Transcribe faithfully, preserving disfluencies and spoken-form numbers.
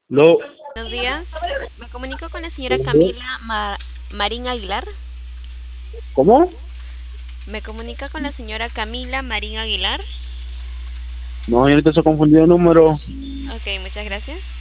No. Buenos días. Me comunico con la señora Camila Ma- Marín Aguilar. ¿Cómo? Me comunica con la señora Camila Marín Aguilar. No, ahorita se ha confundido el número. Ok, muchas gracias.